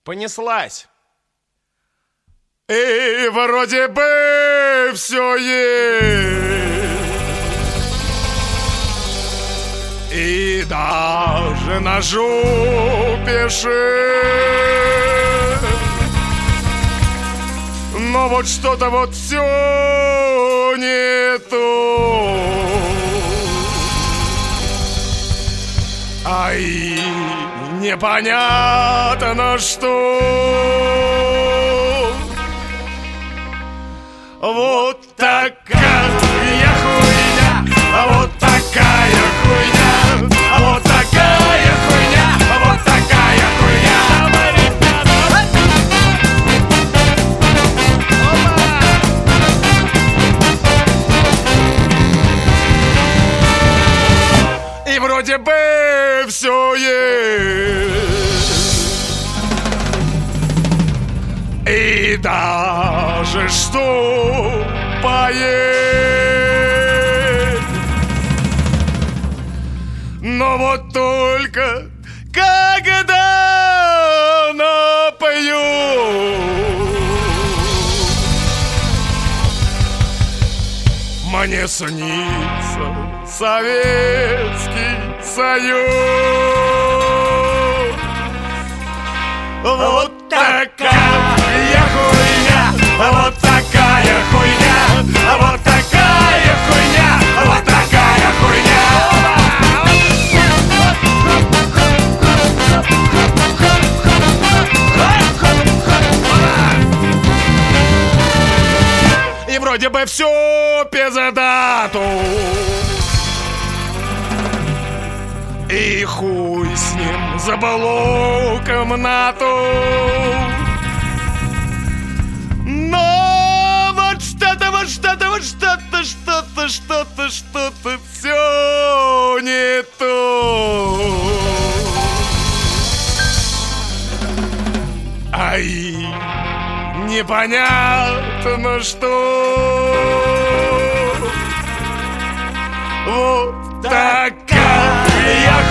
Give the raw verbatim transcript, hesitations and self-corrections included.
Понеслась. И вроде бы все есть, и даже на жопе шесть. Но вот что-то вот все не то. Ай, непонятно что. Вот такая хуйня, вот такая хуйня, вот такая хуйня, вот такая хуйня. И вроде бы все есть, и даже что поесть. Но вот только когда напою, мне снится Советский Союз. Вот такая хуйня, вот такая хуйня, вот такая хуйня, вот такая хуйня. И вроде бы все пиздату, и хуй с ним забылоком нату. Но вот что-то, вот что-то, вот что-то, что-то, что-то, что-то все не то. Ай, непонятно что. Вот такая